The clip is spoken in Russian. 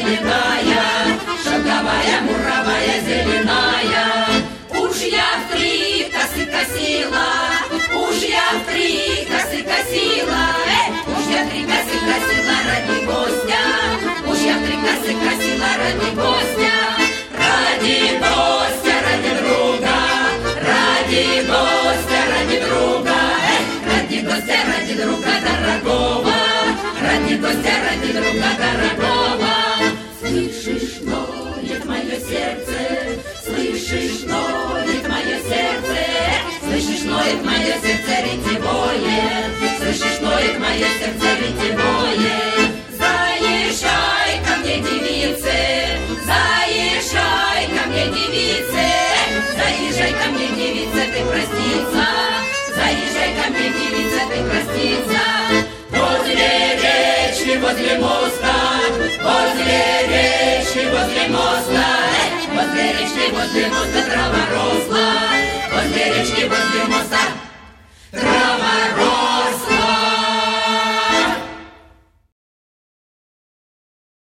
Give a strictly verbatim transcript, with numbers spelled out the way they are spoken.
длинная, шелковая, муровая, зеленая. Уж я в три косы косила, уж я в три косы косила, э, уж я в три косы косила ради гостя, уж я в три косы косила ради гостя, ради гостя, ради друга, ради гостя, ради друга, э, ради гостя, ради друга дорогого, ради гостя, ради друга дорогого. Слышишь, ноет мое сердце, слышишь, ноет мое сердце, слышишь, ноет мое сердце ретевое, слышишь, ноет мое сердце ретевое. Заезжай ко мне, девицы, заезжай ко мне, девицы, заезжай ко мне, девица, ты проститься, заезжай ко мне, девица, ты проститься. Возле речки, возле моста, возле речки, возле моста, возле речки, возле моста трава росла, возле речки, возле моста.